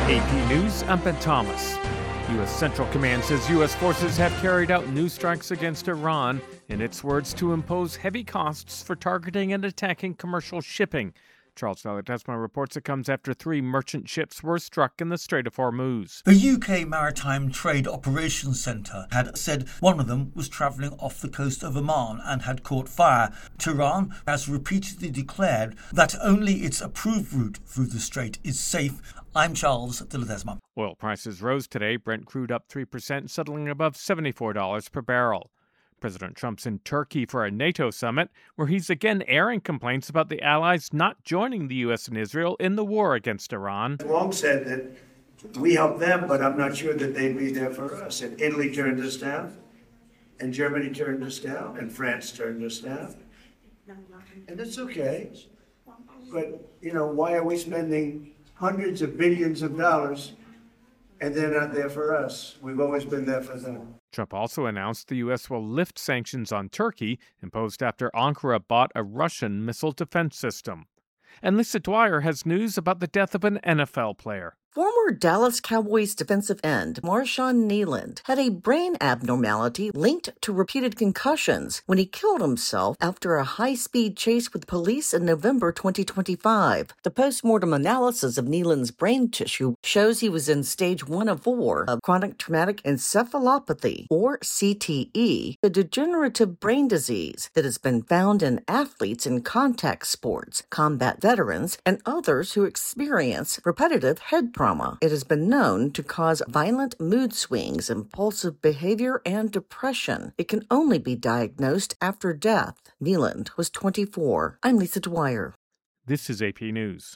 AP News, I'm Ben Thomas. U.S. Central Command says U.S. forces have carried out new strikes against Iran, in its words, to impose heavy costs for targeting and attacking commercial shipping. Charles Ledesma reports it comes after 3 merchant ships were struck in the Strait of Hormuz. The UK Maritime Trade Operations Centre had said one of them was travelling off the coast of Oman and had caught fire. Tehran has repeatedly declared that only its approved route through the strait is safe. I'm Charles Ledesma. Oil prices rose today. Brent crude up 3%, settling above $74 per barrel. President Trump's in Turkey for a NATO summit, where he's again airing complaints about the allies not joining the U.S. and Israel in the war against Iran. Long said that we help them, but I'm not sure that they'd be there for us. And Italy turned us down, and Germany turned us down, and France turned us down. And it's okay. But, why are we spending hundreds of billions of dollars and they're not there for us? We've always been there for them. Trump also announced the U.S. will lift sanctions on Turkey imposed after Ankara bought a Russian missile defense system. And Lisa Dwyer has news about the death of an NFL player. Former Dallas Cowboys defensive end Marshawn Kneeland had a brain abnormality linked to repeated concussions when he killed himself after a high-speed chase with police in November 2025. The post-mortem analysis of Kneeland's brain tissue shows he was in stage 1 of 4 of chronic traumatic encephalopathy, or CTE, a degenerative brain disease that has been found in athletes in contact sports, combat veterans, and others who experience repetitive head trauma. It has been known to cause violent mood swings, impulsive behavior, and depression. It can only be diagnosed after death. Kneeland was 24. I'm Lisa Dwyer. This is AP News.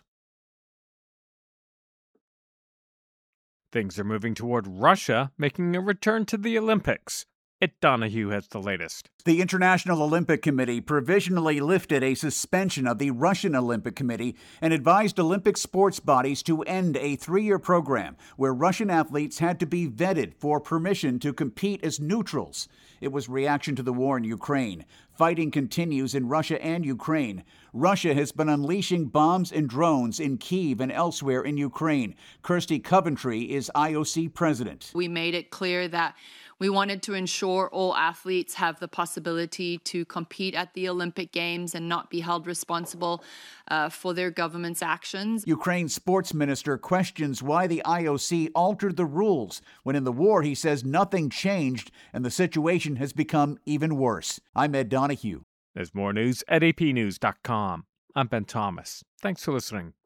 Things are moving toward Russia making a return to the Olympics. Ed Donahue has the latest. The International Olympic Committee provisionally lifted a suspension of the Russian Olympic Committee and advised Olympic sports bodies to end a 3-year program where Russian athletes had to be vetted for permission to compete as neutrals. It was reaction to the war in Ukraine. Fighting continues in Russia and Ukraine. Russia has been unleashing bombs and drones in Kyiv and elsewhere in Ukraine. Kirsty Coventry is IOC president. We made it clear that we wanted to ensure all athletes have the possibility to compete at the Olympic Games and not be held responsible for their government's actions. Ukraine's sports minister questions why the IOC altered the rules when in the war he says nothing changed and the situation has become even worse. I'm Ed Donahue. There's more news at apnews.com. I'm Ben Thomas. Thanks for listening.